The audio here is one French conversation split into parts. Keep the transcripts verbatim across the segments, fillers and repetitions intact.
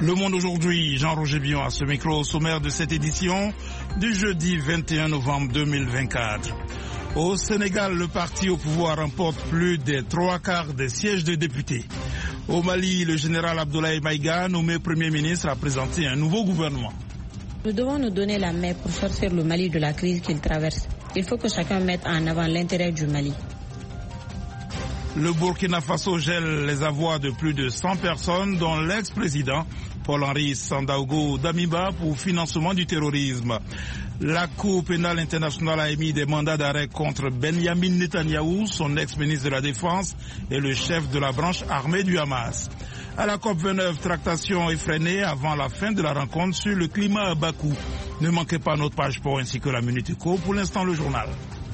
Le Monde aujourd'hui, Jean-Roger Bion à ce micro au sommaire de cette édition du jeudi vingt et un novembre deux mille vingt-quatre. Au Sénégal, le parti au pouvoir remporte plus des trois quarts des sièges de députés. Au Mali, le général Abdoulaye Maïga, nommé Premier ministre, a présenté un nouveau gouvernement. Nous devons nous donner la main pour sortir le Mali de la crise qu'il traverse. Il faut que chacun mette en avant l'intérêt du Mali. Le Burkina Faso gèle les avoirs de plus de cent personnes, dont l'ex-président Paul-Henri Sandaogo Damiba pour financement du terrorisme. La Cour pénale internationale a émis des mandats d'arrêt contre Benyamin Netanyahou, son ex-ministre de la Défense et le chef de la branche armée du Hamas. À la COP vingt-neuf, tractation effrénée avant la fin de la rencontre sur le climat à Bakou. Ne manquez pas notre page sport ainsi que la Minute Éco. Pour l'instant, le journal.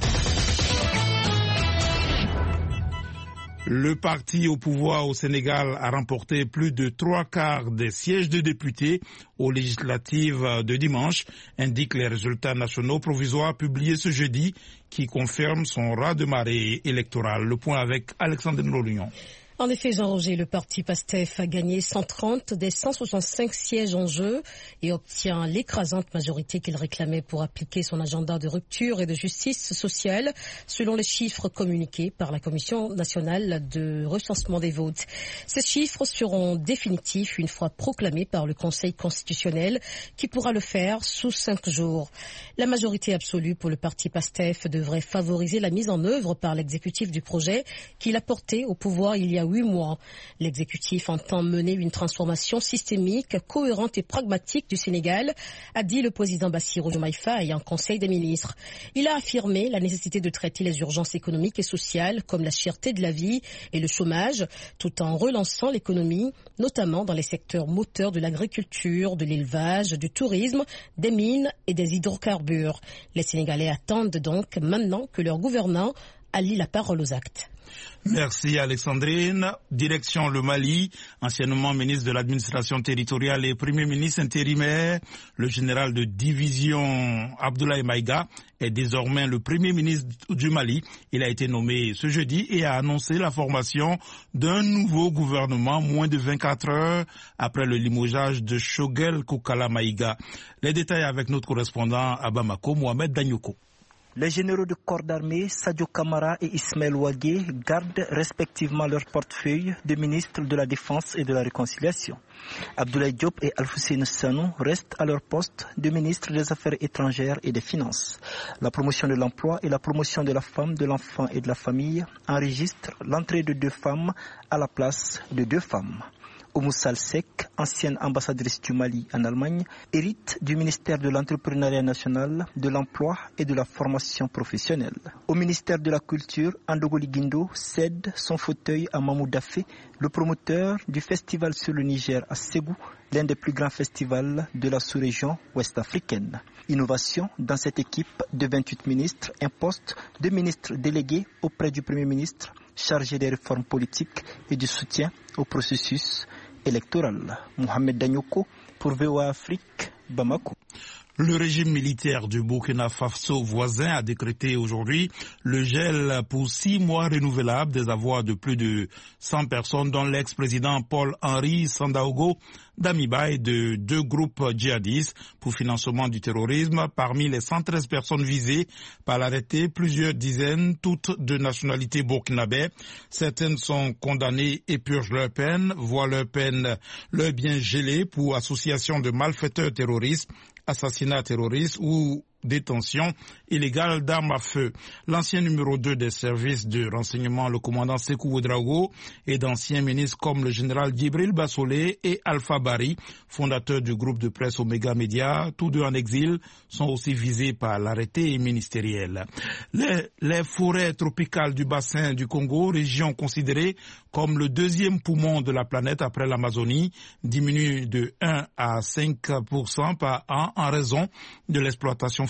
Le parti au pouvoir au Sénégal a remporté plus de trois quarts des sièges de députés aux législatives de dimanche, indiquent les résultats nationaux provisoires publiés ce jeudi qui confirment son raz-de-marée électoral. Le point avec Alexandre Nolunion. En effet, Jean-Roger, le parti PASTEF a gagné cent trente des cent soixante-cinq sièges en jeu et obtient l'écrasante majorité qu'il réclamait pour appliquer son agenda de rupture et de justice sociale, selon les chiffres communiqués par la Commission nationale de recensement des votes. Ces chiffres seront définitifs une fois proclamés par le Conseil constitutionnel, qui pourra le faire sous cinq jours. La majorité absolue pour le parti PASTEF devrait favoriser la mise en œuvre par l'exécutif du projet qu'il a porté au pouvoir il y a huit mois. L'exécutif entend mener une transformation systémique, cohérente et pragmatique du Sénégal, a dit le président Bassirou Diomaye Faye en Conseil des ministres. Il a affirmé la nécessité de traiter les urgences économiques et sociales comme la cherté de la vie et le chômage, tout en relançant l'économie, notamment dans les secteurs moteurs de l'agriculture, de l'élevage, du tourisme, des mines et des hydrocarbures. Les Sénégalais attendent donc maintenant que leur gouvernant allie la parole aux actes. Merci Alexandrine. Direction le Mali, anciennement ministre de l'administration territoriale et premier ministre intérimaire, le général de division Abdoulaye Maïga est désormais le premier ministre du Mali. Il a été nommé ce jeudi et a annoncé la formation d'un nouveau gouvernement moins de vingt-quatre heures après le limogeage de Choguel Kokala Maïga. Les détails avec notre correspondant à Bamako, Mohamed Danyoko. Les généraux de corps d'armée, Sadio Kamara et Ismaël Ouagé, gardent respectivement leur portefeuille de ministre de la Défense et de la Réconciliation. Abdoulaye Diop et Alfousseyni Sanou restent à leur poste de ministre des Affaires étrangères et des Finances. La promotion de l'emploi et la promotion de la femme, de l'enfant et de la famille enregistrent l'entrée de deux femmes à la place de deux femmes. Oumou Salsek, ancienne ambassadrice du Mali en Allemagne, hérite du ministère de l'Entrepreneuriat national, de l'Emploi et de la Formation professionnelle. Au ministère de la Culture, Andogoli Guindo cède son fauteuil à Mamou Dafé, le promoteur du festival sur le Niger à Ségou, l'un des plus grands festivals de la sous-région ouest-africaine. Innovation dans cette équipe de vingt-huit ministres, un poste de ministre délégué auprès du Premier ministre, chargé des réformes politiques et du soutien au processus électoral. Mohamed Danyoko pour V O A Afrique, Bamako. Le régime militaire du Burkina Faso voisin a décrété aujourd'hui le gel pour six mois renouvelables des avoirs de plus de cent personnes, dont l'ex-président Paul-Henri Sandaogo Damiba et de deux groupes djihadistes pour financement du terrorisme. Parmi les cent treize personnes visées par l'arrêté, plusieurs dizaines, toutes de nationalité burkinabé. Certaines sont condamnées et purgent leur peine, voient leur peine, leur bien gelé pour association de malfaiteurs terroristes, assassinat terroriste ou détention illégale d'armes à feu. L'ancien numéro deux des services de renseignement, le commandant Sékou Ouedraogo, et d'anciens ministres comme le général Djibril Bassolé et Alpha Bari, fondateur du groupe de presse Omega Media, tous deux en exil, sont aussi visés par l'arrêté ministériel. Les, les forêts tropicales du bassin du Congo, région considérée comme le deuxième poumon de la planète après l'Amazonie, diminuent de un à cinq pour cent par an en raison de l'exploitation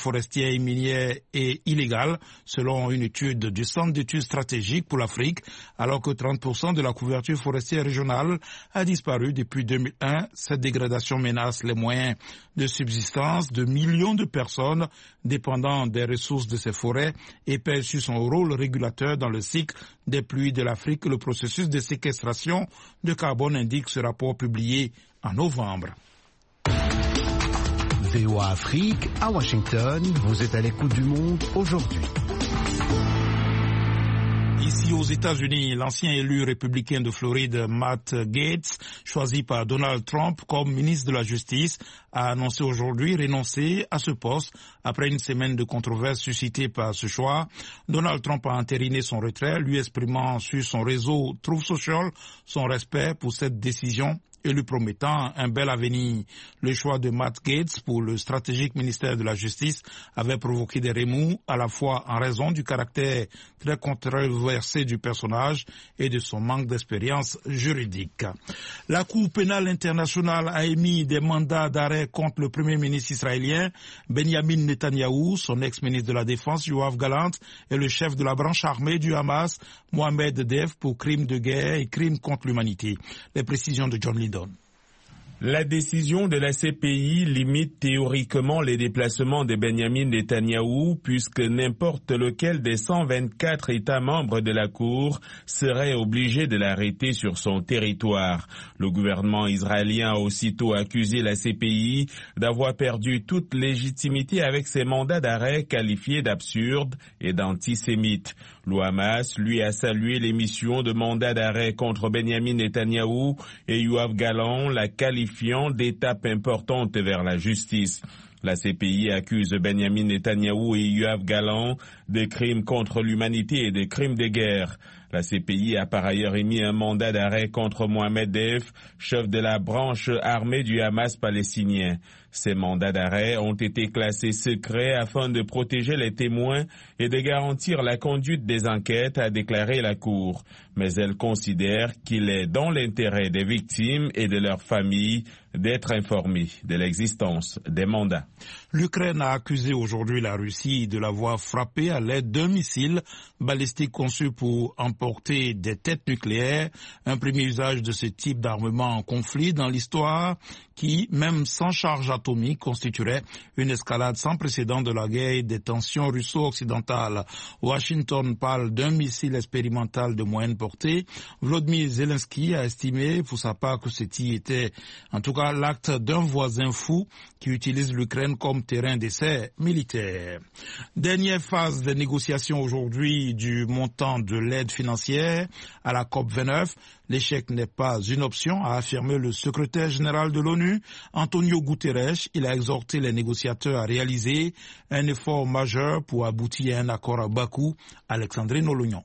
forestière et minière est illégale, selon une étude du Centre d'études stratégiques pour l'Afrique, alors que trente pour cent de la couverture forestière régionale a disparu depuis deux mille un. Cette dégradation menace les moyens de subsistance de millions de personnes dépendant des ressources de ces forêts et pèse sur son rôle régulateur dans le cycle des pluies de l'Afrique. Le processus de séquestration de carbone indique ce rapport publié en novembre. V O A Afrique, à Washington, vous êtes à l'écoute du monde aujourd'hui. Ici aux États-Unis, l'ancien élu républicain de Floride, Matt Gaetz, choisi par Donald Trump comme ministre de la Justice, a annoncé aujourd'hui renoncer à ce poste après une semaine de controverse suscitée par ce choix. Donald Trump a entériné son retrait, lui exprimant sur son réseau Truth Social son respect pour cette décision et lui promettant un bel avenir. Le choix de Matt Gaetz pour le stratégique ministère de la Justice avait provoqué des remous, à la fois en raison du caractère très controversé du personnage et de son manque d'expérience juridique. La Cour pénale internationale a émis des mandats d'arrêt contre le premier ministre israélien Benjamin Netanyahou, son ex-ministre de la Défense Yoav Gallant et le chef de la branche armée du Hamas Mohamed Deif pour crimes de guerre et crimes contre l'humanité. Les précisions de John Lydon. La décision de la C P I limite théoriquement les déplacements de Benjamin Netanyahou puisque n'importe lequel des cent vingt-quatre États membres de la Cour serait obligé de l'arrêter sur son territoire. Le gouvernement israélien a aussitôt accusé la C P I d'avoir perdu toute légitimité avec ses mandats d'arrêt qualifiés d'absurdes et d'antisémites. Le Hamas, lui, a salué l'émission de mandat d'arrêt contre Benjamin Netanyahou et Yoav Gallant, la qualifiant d'étape importante vers la justice. La C P I accuse Benjamin Netanyahou et Yoav Gallant de crimes contre l'humanité et de crimes de guerre. La C P I a par ailleurs émis un mandat d'arrêt contre Mohamed Deif, chef de la branche armée du Hamas palestinien. Ces mandats d'arrêt ont été classés secrets afin de protéger les témoins et de garantir la conduite des enquêtes, a déclaré la Cour. Mais elle considère qu'il est dans l'intérêt des victimes et de leurs familles d'être informés de l'existence des mandats. L'Ukraine a accusé aujourd'hui la Russie de l'avoir frappé à l'aide d'un missile balistique conçu pour emporter des têtes nucléaires, un premier usage de ce type d'armement en conflit dans l'histoire qui, même sans charge atomique, constituerait une escalade sans précédent de la guerre et des tensions russo-occidentales. Washington parle d'un missile expérimental de moyenne portée. Volodymyr Zelensky a estimé pour sa part que ceci était en tout cas l'acte d'un voisin fou qui utilise l'Ukraine comme terrain d'essai militaire. Dernière phase des négociations aujourd'hui du montant de l'aide financière à la COP vingt-neuf. L'échec n'est pas une option, a affirmé le secrétaire général de l'ONU, Antonio Guterres. Il a exhorté les négociateurs à réaliser un effort majeur pour aboutir à un accord à Bakou. Alexandrine Olognon.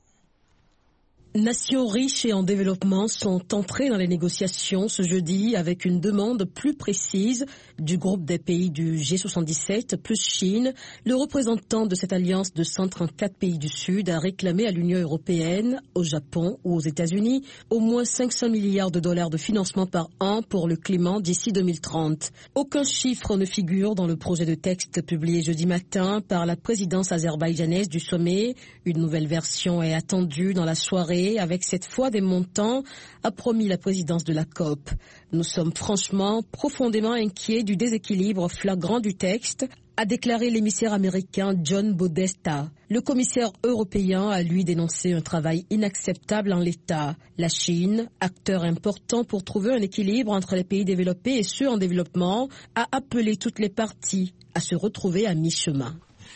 Nations riches et en développement sont entrées dans les négociations ce jeudi avec une demande plus précise du groupe des pays du G soixante-dix-sept plus Chine. Le représentant de cette alliance de cent trente-quatre pays du Sud a réclamé à l'Union européenne, au Japon ou aux États-Unis au moins cinq cents milliards de dollars de financement par an pour le climat d'ici deux mille trente. Aucun chiffre ne figure dans le projet de texte publié jeudi matin par la présidence azerbaïdjanaise du sommet. Une nouvelle version est attendue dans la soirée avec cette fois des montants, a promis la présidence de la COP. Nous sommes franchement profondément inquiets du déséquilibre flagrant du texte, a déclaré l'émissaire américain John Podesta. Le commissaire européen a lui dénoncé un travail inacceptable en l'état. La Chine, acteur important pour trouver un équilibre entre les pays développés et ceux en développement, a appelé toutes les parties à se retrouver à mi-chemin.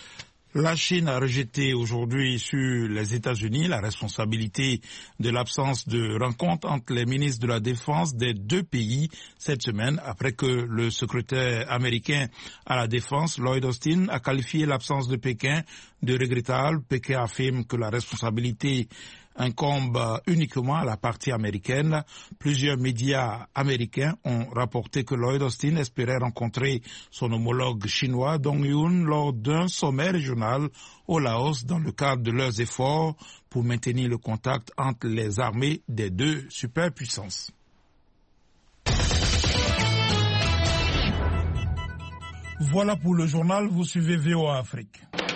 La Chine a rejeté aujourd'hui sur les États-Unis la responsabilité de l'absence de rencontre entre les ministres de la Défense des deux pays cette semaine, après que le secrétaire américain à la Défense, Lloyd Austin, a qualifié l'absence de Pékin de regrettable. Pékin affirme que la responsabilité incombe uniquement à la partie américaine. Plusieurs médias américains ont rapporté que Lloyd Austin espérait rencontrer son homologue chinois Dong Yun lors d'un sommet régional au Laos dans le cadre de leurs efforts pour maintenir le contact entre les armées des deux superpuissances. Voilà pour le journal, vous suivez V O A Afrique.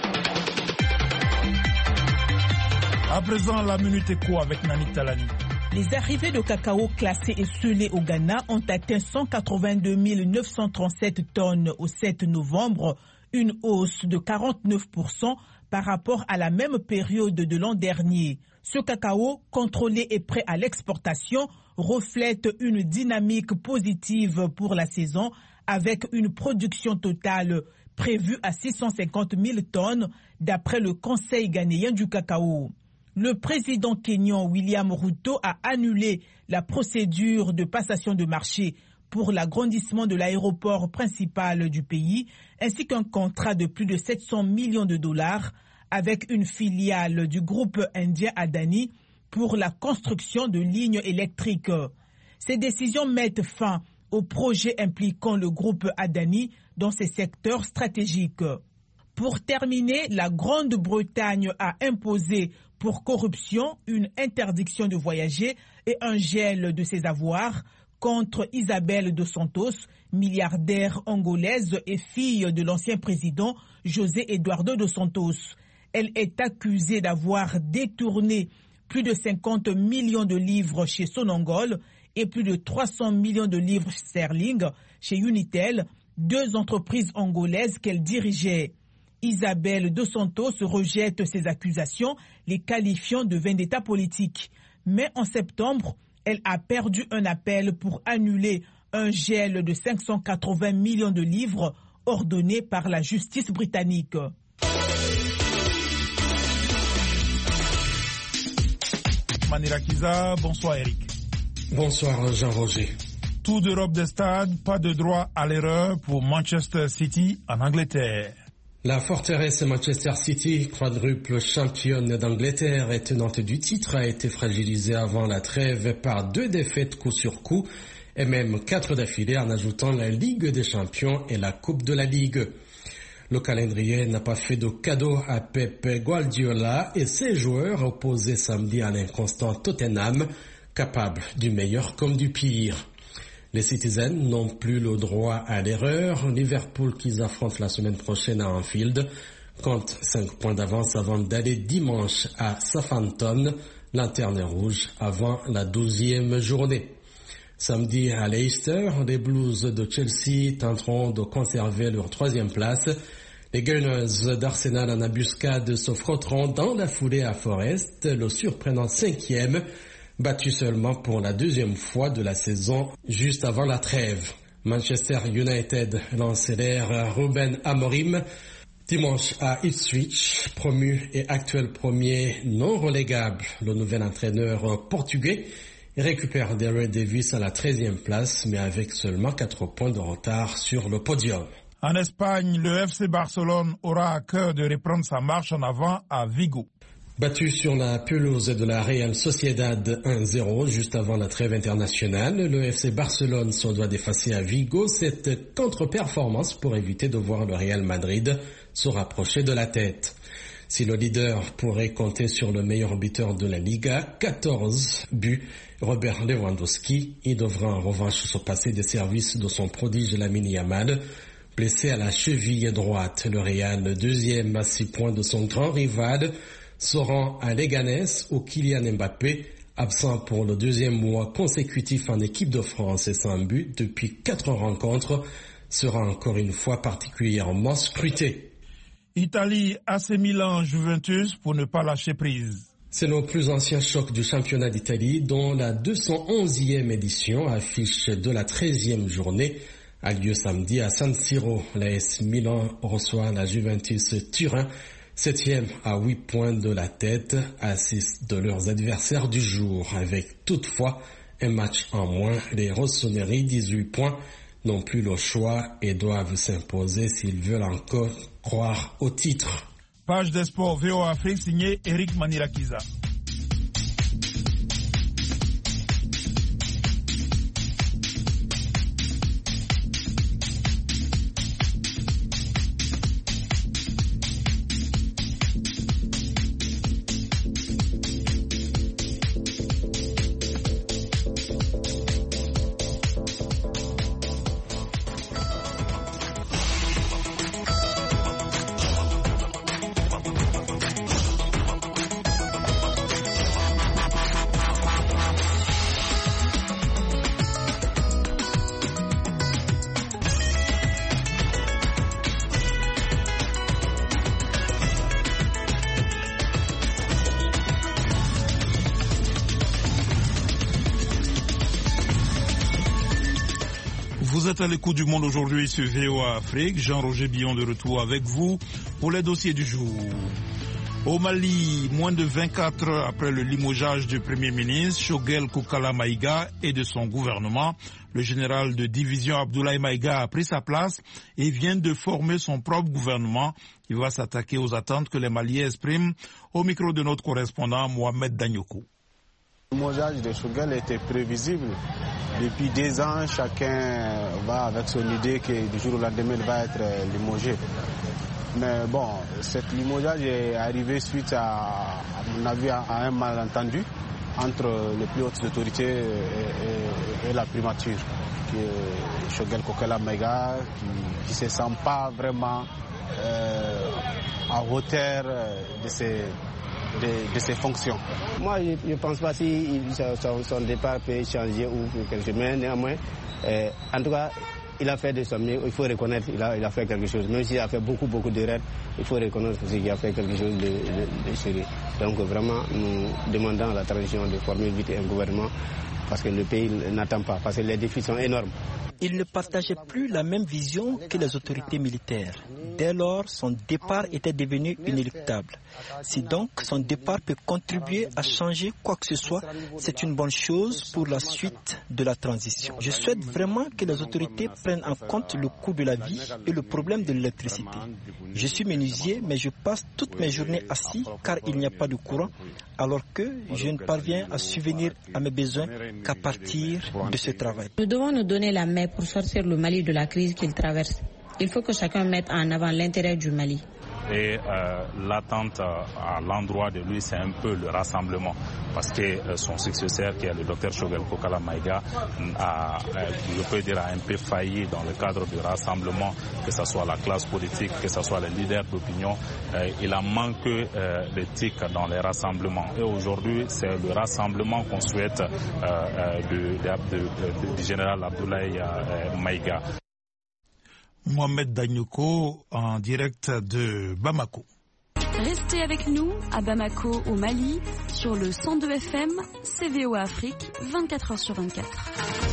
À présent, la Minute Éco avec Nani Talani. Les arrivées de cacao classées et scellées au Ghana ont atteint cent quatre-vingt-deux mille neuf cent trente-sept tonnes au sept novembre, une hausse de quarante-neuf pour cent par rapport à la même période de l'an dernier. Ce cacao, contrôlé et prêt à l'exportation, reflète une dynamique positive pour la saison avec une production totale prévue à six cent cinquante mille tonnes d'après le Conseil ghanéen du cacao. Le président kényan William Ruto a annulé la procédure de passation de marché pour l'agrandissement de l'aéroport principal du pays, ainsi qu'un contrat de plus de sept cents millions de dollars avec une filiale du groupe indien Adani pour la construction de lignes électriques. Ces décisions mettent fin aux projets impliquant le groupe Adani dans ces secteurs stratégiques. Pour terminer, la Grande-Bretagne a imposé pour corruption une interdiction de voyager et un gel de ses avoirs contre Isabel dos Santos, milliardaire angolaise et fille de l'ancien président José Eduardo dos Santos. Elle est accusée d'avoir détourné plus de cinquante millions de livres chez Sonangol et plus de trois cents millions de livres sterling chez Unitel, deux entreprises angolaises qu'elle dirigeait. Isabel dos Santos rejette ces accusations, les qualifiant de vendetta politique. Mais en septembre, elle a perdu un appel pour annuler un gel de cinq cent quatre-vingts millions de livres ordonné par la justice britannique. Manirakiza, bonsoir Eric. Bonsoir Jean-Roger. Tour d'Europe des stades, pas de droit à l'erreur pour Manchester City en Angleterre. La forteresse Manchester City, quadruple championne d'Angleterre et tenante du titre, a été fragilisée avant la trêve par deux défaites coup sur coup et même quatre d'affilée en ajoutant la Ligue des Champions et la Coupe de la Ligue. Le calendrier n'a pas fait de cadeau à Pep Guardiola et ses joueurs opposés samedi à l'inconstant Tottenham, capable du meilleur comme du pire. Les Citizens n'ont plus le droit à l'erreur. Liverpool, qu'ils affrontent la semaine prochaine à Anfield, compte cinq points d'avance avant d'aller dimanche à Southampton, lanterne rouge, avant la douzième journée. Samedi à Leicester, les Blues de Chelsea tenteront de conserver leur troisième place. Les Gunners d'Arsenal en embuscade se frotteront dans la foulée à Forest, le surprenant cinquième, battu seulement pour la deuxième fois de la saison juste avant la trêve. Manchester United lance l'air Ruben Amorim dimanche à Ipswich, promu et actuel premier non relégable. Le nouvel entraîneur portugais récupère Darren Davis à la treizième place, mais avec seulement quatre points de retard sur le podium. En Espagne, le F C Barcelone aura à cœur de reprendre sa marche en avant à Vigo. Battu sur la pelouse de la Real Sociedad un zéro juste avant la trêve internationale, le F C Barcelone se doit d'effacer à Vigo cette contre-performance pour éviter de voir le Real Madrid se rapprocher de la tête. Si le leader pourrait compter sur le meilleur buteur de la Liga, quatorze buts, Robert Lewandowski, il devra en revanche se passer des services de son prodige Lamine Yamal, blessé à la cheville droite. Le Real, deuxième à six points de son grand rival, se rend à Leganés où Kylian Mbappé, absent pour le deuxième mois consécutif en équipe de France et sans but depuis quatre rencontres, sera encore une fois particulièrement scruté. Italie, A C Milan, Juventus pour ne pas lâcher prise. C'est le plus ancien choc du championnat d'Italie dont la deux cent onzième édition, affiche de la treizième journée, a lieu samedi à San Siro. L'A S Milan reçoit la Juventus Turin, septième à huit points de la tête, à six de leurs adversaires du jour. Avec toutefois un match en moins, les Rossoneri, dix-huit points, n'ont plus le choix et doivent s'imposer s'ils veulent encore croire au titre. Page des sports V O A Afrique signée Eric Manirakiza. Vous êtes à l'écoute du Monde aujourd'hui sur V O A Afrique. Jean-Roger Billon de retour avec vous pour les dossiers du jour. Au Mali, moins de vingt-quatre heures après le limogeage du Premier ministre Choguel Kokala Maïga et de son gouvernement, le général de division Abdoulaye Maïga a pris sa place et vient de former son propre gouvernement. Il va s'attaquer aux attentes que les Maliens expriment au micro de notre correspondant Mohamed Danyoko. Le limogeage de Choguel était prévisible. Depuis deux ans, chacun va avec son idée que du jour au lendemain, il va être limogé. Mais bon, cette limogeage est arrivé suite à, à mon avis, à un malentendu entre les plus hautes autorités et, et, et la primature, qui est Choguel Kokala Maïga, qui ne se sent pas vraiment euh, à hauteur de ses, de, de ses fonctions. Moi, je ne pense pas si son, son départ peut changer ou quelque chose, mais néanmoins, euh, en tout cas, il a fait de son mieux, il faut reconnaître qu'il a, il a fait quelque chose. Même s'il a fait beaucoup, beaucoup d'erreurs, il faut reconnaître qu'il a fait quelque chose de, de, de sérieux. Donc vraiment, nous demandons à la transition de former vite un gouvernement parce que le pays n'attend pas, parce que les défis sont énormes. Il ne partageait plus la même vision que les autorités militaires. Dès lors, son départ était devenu inéluctable. Si donc son départ peut contribuer à changer quoi que ce soit, c'est une bonne chose pour la suite de la transition. Je souhaite vraiment que les autorités prennent en compte le coût de la vie et le problème de l'électricité. Je suis menuisier, mais je passe toutes mes journées assis car il n'y a pas de courant, alors que je ne parviens à subvenir à mes besoins qu'à partir de ce travail. Nous devons nous donner la main pour sortir le Mali de la crise qu'il traverse. Il faut que chacun mette en avant l'intérêt du Mali. Et euh, l'attente à l'endroit de lui, c'est un peu le rassemblement. Parce que euh, son successeur, qui est le docteur Choguel Kokala Maïga, a, euh, je peux dire, a un peu failli dans le cadre du rassemblement, que ce soit la classe politique, que ce soit les leaders d'opinion. Euh, il a manqué euh, d'éthique dans les rassemblements. Et aujourd'hui, c'est le rassemblement qu'on souhaite euh, euh, de, de, de, de, du général Abdoulaye euh, Maïga. Mohamed Danyoko en direct de Bamako. Restez avec nous à Bamako au Mali sur le cent deux F M C V O Afrique vingt-quatre heures sur vingt-quatre.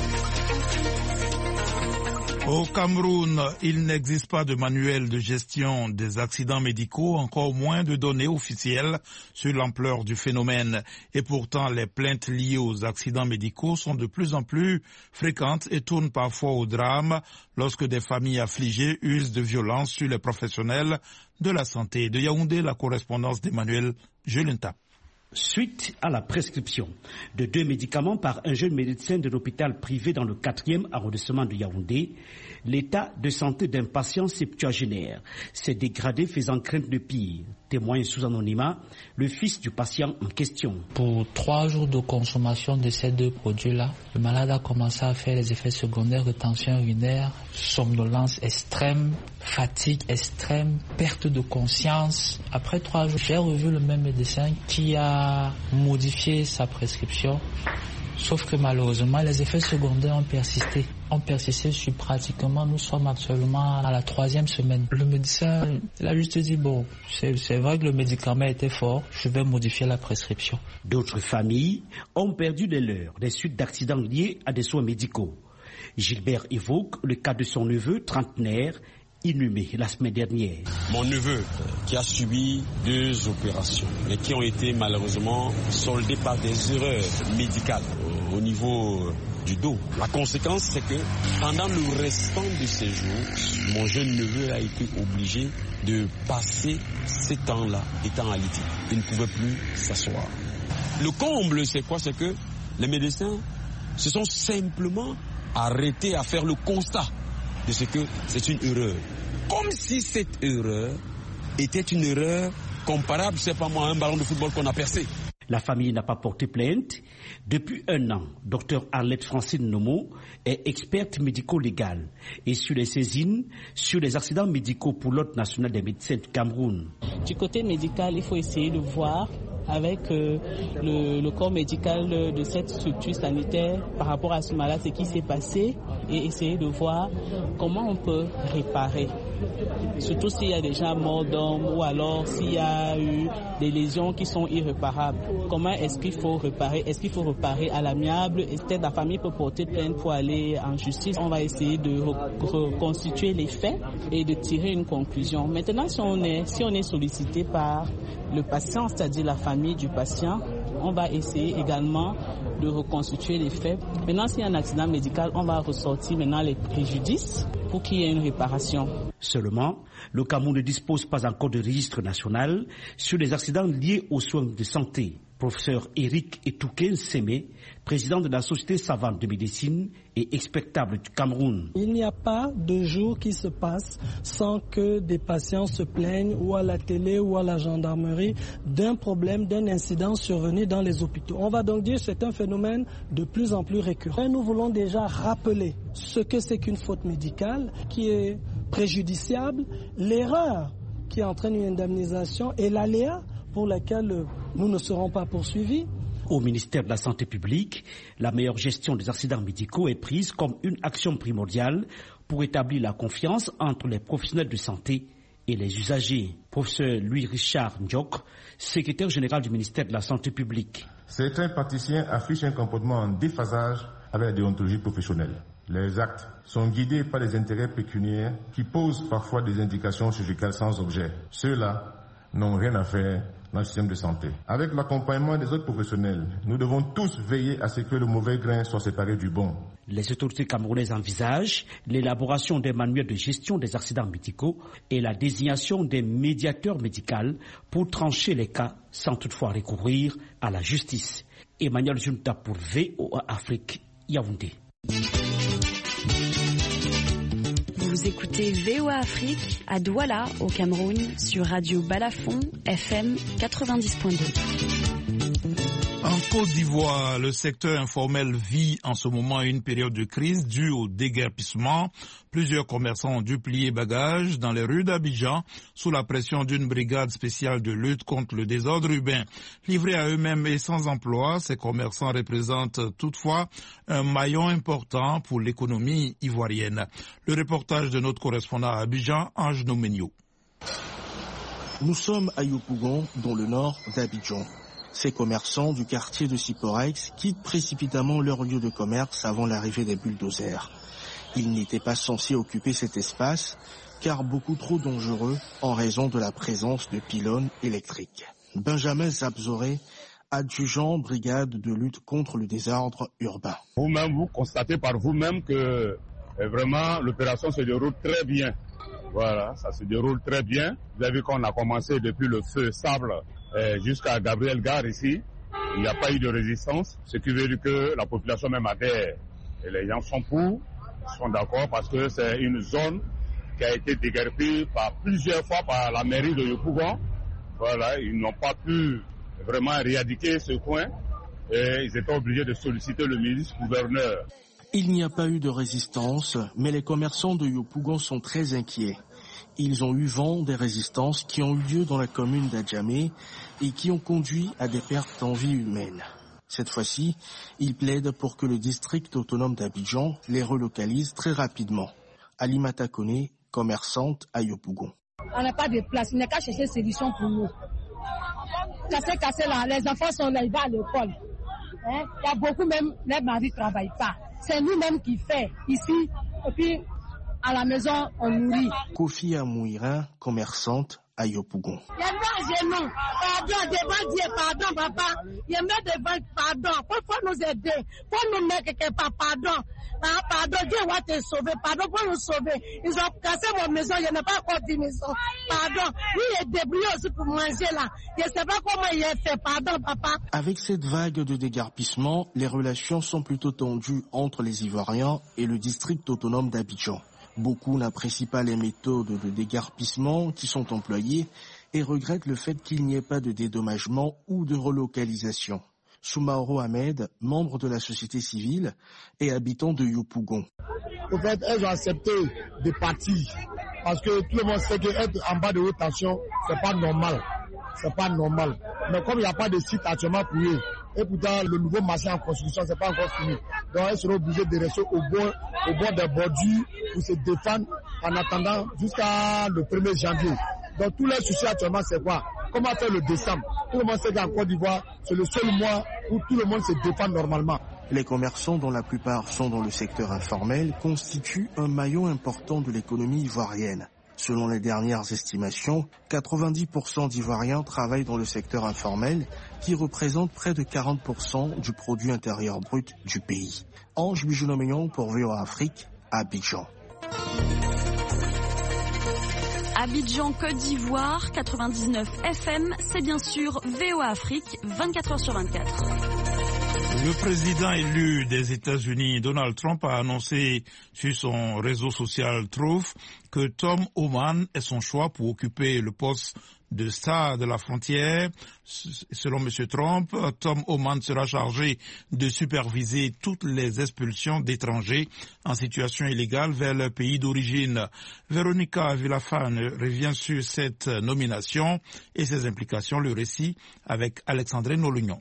Au Cameroun, il n'existe pas de manuel de gestion des accidents médicaux, encore moins de données officielles sur l'ampleur du phénomène. Et pourtant, les plaintes liées aux accidents médicaux sont de plus en plus fréquentes et tournent parfois au drame lorsque des familles affligées usent de violence sur les professionnels de la santé. De Yaoundé, la correspondance d'Emmanuel Jelenta. Suite à la prescription de deux médicaments par un jeune médecin de l'hôpital privé dans le quatrième arrondissement de Yaoundé, l'état de santé d'un patient septuagénaire s'est dégradé, faisant craindre le pire. Témoigne sous anonymat le fils du patient en question. Pour trois jours de consommation de ces deux produits-là, le malade a commencé à faire les effets secondaires de tension urinaire, somnolence extrême, fatigue extrême, perte de conscience. Après trois jours, j'ai revu le même médecin qui a modifié sa prescription. Sauf que malheureusement, les effets secondaires ont persisté. Ont persisté sur pratiquement, nous sommes actuellement à la troisième semaine. Le médecin, il a juste dit, bon, c'est, c'est vrai que le médicament était fort, je vais modifier la prescription. D'autres familles ont perdu les leurs des suites d'accidents liés à des soins médicaux. Gilbert évoque le cas de son neveu trentenaire, inhumé la semaine dernière. Mon neveu qui a subi deux opérations mais qui ont été malheureusement soldées par des erreurs médicales au niveau du dos. La conséquence, c'est que pendant le restant de ses jours, mon jeune neveu a été obligé de passer ces temps-là étant alité. Il ne pouvait plus s'asseoir. Le comble, c'est quoi? C'est que les médecins se sont simplement arrêtés à faire le constat de ce que c'est une erreur. Comme si cette erreur était une erreur comparable, c'est pas moi, à un ballon de football qu'on a percé. La famille n'a pas porté plainte. Depuis un an, docteur Arlette Francine Nomo est experte médico-légale et sur les saisines, sur les accidents médicaux pour l'Ordre national des médecins du Cameroun. Du côté médical, il faut essayer de voir avec euh, le, le corps médical de cette structure sanitaire par rapport à ce malade, ce qui s'est passé, et essayer de voir comment on peut réparer surtout s'il y a des gens morts d'hommes ou alors s'il y a eu des lésions qui sont irréparables. Comment est-ce qu'il faut réparer? Est-ce qu'il faut réparer à l'amiable? Est-ce que la famille peut porter plainte pour aller en justice? On va essayer de reconstituer les faits et de tirer une conclusion. Maintenant, si on est, si on est sollicité par le patient, c'est-à-dire la famille du patient, on va essayer également de reconstituer les faits. Maintenant, s'il y a un accident médical, on va ressortir maintenant les préjudices pour qu'il y ait une réparation. Seulement, le Cameroun ne dispose pas encore de registre national sur les accidents liés aux soins de santé. Professeur Eric Etouken Semé, président de la Société savante de médecine et expectable du Cameroun. Il n'y a pas de jour qui se passe sans que des patients se plaignent ou à la télé ou à la gendarmerie d'un problème, d'un incident survenu dans les hôpitaux. On va donc dire que c'est un phénomène de plus en plus récurrent. Nous voulons déjà rappeler ce que c'est qu'une faute médicale qui est préjudiciable, l'erreur qui entraîne une indemnisation et l'aléa pour laquelle nous ne serons pas poursuivis. Au ministère de la Santé publique, la meilleure gestion des accidents médicaux est prise comme une action primordiale pour établir la confiance entre les professionnels de santé et les usagers. Professeur Louis-Richard Ndiok, secrétaire général du ministère de la Santé publique. Certains praticiens affichent un comportement en déphasage avec la déontologie professionnelle. Les actes sont guidés par des intérêts pécuniaires qui posent parfois des indications chirurgicales sans objet. Ceux-là n'ont rien à faire dans le système de santé. Avec l'accompagnement des autres professionnels, nous devons tous veiller à ce que le mauvais grain soit séparé du bon. Les autorités camerounaises envisagent l'élaboration des manuels de gestion des accidents médicaux et la désignation des médiateurs médicaux pour trancher les cas sans toutefois recourir à la justice. Emmanuel Junta pour V O A Afrique, Yaoundé. Vous écoutez V O A Afrique à Douala, au Cameroun, sur Radio Balafon, F M quatre-vingt-dix point deux. En Côte d'Ivoire, le secteur informel vit en ce moment une période de crise due au déguerpissement. Plusieurs commerçants ont dû plier bagages dans les rues d'Abidjan sous la pression d'une brigade spéciale de lutte contre le désordre urbain. Livrés à eux-mêmes et sans emploi, ces commerçants représentent toutefois un maillon important pour l'économie ivoirienne. Le reportage de notre correspondant à Abidjan, Ange Nomenio. Nous sommes à Yopougon, dans le nord d'Abidjan. Ces commerçants du quartier de Siporex quittent précipitamment leur lieu de commerce avant l'arrivée des bulldozers. Ils n'étaient pas censés occuper cet espace, car beaucoup trop dangereux en raison de la présence de pylônes électriques. Benjamin Zabzoré, adjudant brigade de lutte contre le désordre urbain. Vous-même, vous constatez par vous-même que vraiment l'opération se déroule très bien. Voilà, ça se déroule très bien. Vous avez vu qu'on a commencé depuis le feu Sable euh, jusqu'à Gabriel Gare ici. Il n'y a pas eu de résistance, ce qui veut dire que la population même adhère. Et les gens sont pour, sont d'accord parce que c'est une zone qui a été déguerpie par plusieurs fois par la mairie de Yopougon. Voilà, ils n'ont pas pu vraiment éradiquer ce coin et ils étaient obligés de solliciter le ministre-gouverneur. Il n'y a pas eu de résistance, mais les commerçants de Yopougon sont très inquiets. Ils ont eu vent des résistances qui ont eu lieu dans la commune d'Adjamé et qui ont conduit à des pertes en vie humaine. Cette fois-ci, ils plaident pour que le district autonome d'Abidjan les relocalise très rapidement. Alimata Kone, commerçante à Yopougon. On n'a pas de place, on n'a qu'à chercher solution pour nous. Cassé, cassé là, les enfants sont là, ils vont à l'école. Hein? Il y a beaucoup même, les maris ne travaillent pas. C'est nous-mêmes qui faisons ici, et puis à la maison, on nourrit. Kofi Amouira, commerçante à Yopougon. Il y a deux genoux, pardon, devant Dieu, pardon, papa. Il y a même devant, pardon, il faut nous aider, faut nous mettre quelque part, pardon. Ah, pardon, Dieu va te sauver, pardon, pour nous sauver. Ils ont cassé mon maison, il n'y a pas encore de maison. Pardon, lui il est débrouillé aussi pour manger là. Je ne sais pas comment il est fait, pardon, papa. Avec cette vague de déguerpissement, les relations sont plutôt tendues entre les Ivoiriens et le district autonome d'Abidjan. Beaucoup n'apprécient pas les méthodes de déguerpissement qui sont employées et regrettent le fait qu'il n'y ait pas de dédommagement ou de relocalisation. Soumaoro Ahmed, membre de la société civile et habitant de Yopougon. En fait, elles ont accepté de partir parce que tout le monde sait qu'être en bas de haute tension, c'est pas normal. C'est pas normal. Mais comme il n'y a pas de site actuellement pour eux, et pourtant le nouveau marché en construction, c'est pas encore fini. Donc elles seront obligées de rester au bord, au bord des bordures pour se défendre en attendant jusqu'à le premier janvier. Donc tous les soucis actuellement, c'est quoi? Comment faire le décembre? Tout le monde sait qu'en Côte d'Ivoire, c'est le seul mois où tout le monde se défend normalement. Les commerçants, dont la plupart sont dans le secteur informel, constituent un maillon important de l'économie ivoirienne. Selon les dernières estimations, quatre-vingt-dix pour cent d'Ivoiriens travaillent dans le secteur informel, qui représente près de quarante pour cent du produit intérieur brut du pays. Ange Bijounomignon pour V O A Afrique, Abidjan. Abidjan, Côte d'Ivoire, quatre-vingt-dix-neuf F M, c'est bien sûr V O A Afrique, vingt-quatre heures sur vingt-quatre. Le président élu des États-Unis, Donald Trump, a annoncé sur son réseau social Truth que Tom Homan est son choix pour occuper le poste de star de la frontière. Selon M. Trump, Tom Homan sera chargé de superviser toutes les expulsions d'étrangers en situation illégale vers leur pays d'origine. Véronica Villafane revient sur cette nomination et ses implications. Le récit avec Alexandre Nolugnon.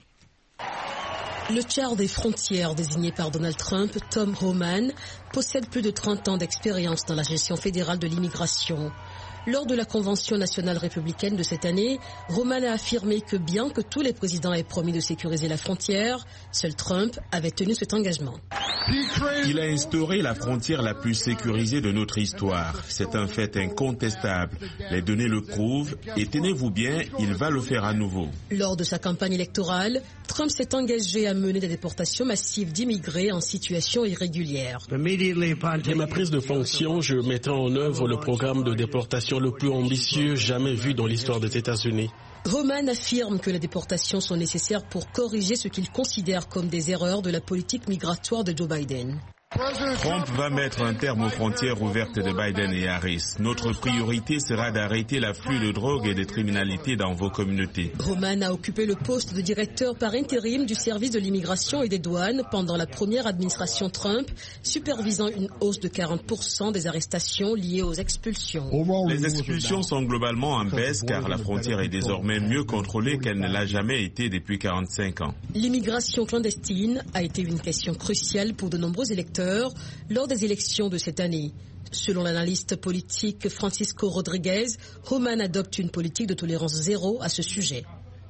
Le tiers des frontières désigné par Donald Trump, Tom Homan, possède plus de trente ans d'expérience dans la gestion fédérale de l'immigration. Lors de la Convention nationale républicaine de cette année, Homan a affirmé que bien que tous les présidents aient promis de sécuriser la frontière, seul Trump avait tenu cet engagement. Il a instauré la frontière la plus sécurisée de notre histoire. C'est un fait incontestable. Les données le prouvent et tenez-vous bien, il va le faire à nouveau. Lors de sa campagne électorale, Trump s'est engagé à mener des déportations massives d'immigrés en situation irrégulière. Dès ma prise de fonction, je mettrai en œuvre le programme de déportation le plus ambitieux jamais vu dans l'histoire des États-Unis. Homan affirme que les déportations sont nécessaires pour corriger ce qu'il considère comme des erreurs de la politique migratoire de Joe Biden. Trump va mettre un terme aux frontières ouvertes de Biden et Harris. Notre priorité sera d'arrêter l'afflux de drogue et de criminalité dans vos communautés. Homan a occupé le poste de directeur par intérim du service de l'immigration et des douanes pendant la première administration Trump, supervisant une hausse de quarante pour cent des arrestations liées aux expulsions. Les expulsions sont globalement en baisse car la frontière est désormais mieux contrôlée qu'elle ne l'a jamais été depuis quarante-cinq ans. L'immigration clandestine a été une question cruciale pour de nombreux électeurs lors des élections de cette année. Selon l'analyste politique Francisco Rodriguez, Homan adopte une politique de tolérance zéro à ce sujet.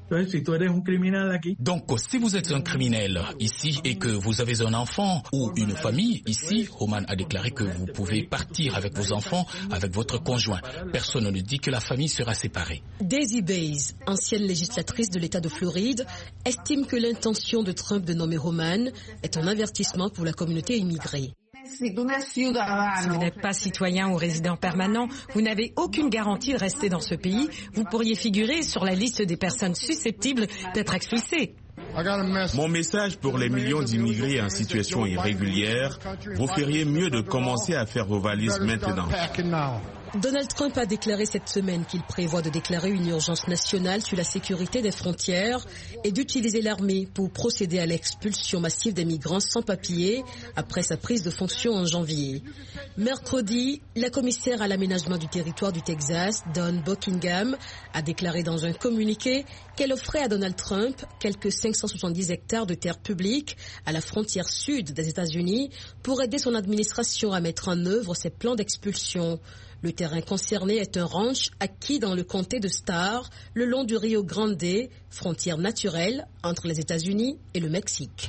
Donc, si vous êtes un criminel ici et que vous avez un enfant ou une famille ici, Homan a déclaré que vous pouvez partir avec vos enfants, avec votre conjoint. Personne ne dit que la famille sera séparée. Daisy Bays, ancienne législatrice de l'État de Floride, estime que l'intention de Trump de nommer Homan est un avertissement pour la communauté immigrée. Si vous n'êtes pas citoyen ou résident permanent, vous n'avez aucune garantie de rester dans ce pays. Vous pourriez figurer sur la liste des personnes susceptibles d'être expulsées. Mon message pour les millions d'immigrés en situation irrégulière, vous feriez mieux de commencer à faire vos valises maintenant. Donald Trump a déclaré cette semaine qu'il prévoit de déclarer une urgence nationale sur la sécurité des frontières et d'utiliser l'armée pour procéder à l'expulsion massive des migrants sans papier après sa prise de fonction en janvier. Mercredi, la commissaire à l'aménagement du territoire du Texas, Dawn Buckingham, a déclaré dans un communiqué qu'elle offrait à Donald Trump quelques cinq cent soixante-dix hectares de terres publiques à la frontière sud des États-Unis pour aider son administration à mettre en œuvre ses plans d'expulsion. Le terrain concerné est un ranch acquis dans le comté de Starr, le long du Rio Grande, frontière naturelle entre les États-Unis et le Mexique.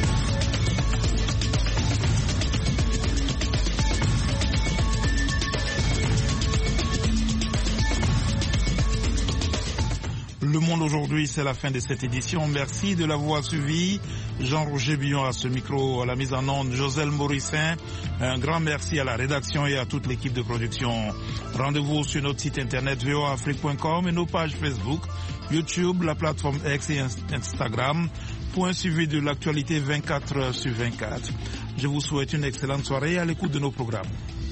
Le Monde aujourd'hui, c'est la fin de cette édition. Merci de l'avoir suivi. Jean-Roger Billon à ce micro, à la mise en onde, Joselle Morissin. Un grand merci à la rédaction et à toute l'équipe de production. Rendez-vous sur notre site internet v o a afrique point com et nos pages Facebook, YouTube, la plateforme X et Instagram pour un suivi de l'actualité vingt-quatre heures sur vingt-quatre. Je vous souhaite une excellente soirée à l'écoute de nos programmes.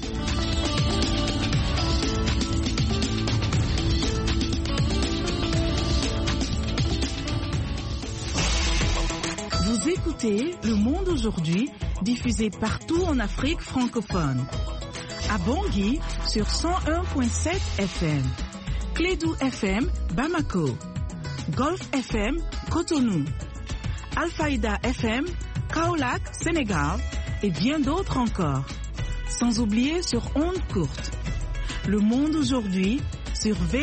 Vous écoutez Le Monde aujourd'hui, diffusé partout en Afrique francophone. À Bangui sur cent un virgule sept F M, Clédou F M, Bamako, Golf F M, Cotonou, Alfayda F M, Kaolack, Sénégal et bien d'autres encore. Sans oublier sur ondes courtes Le Monde aujourd'hui sur V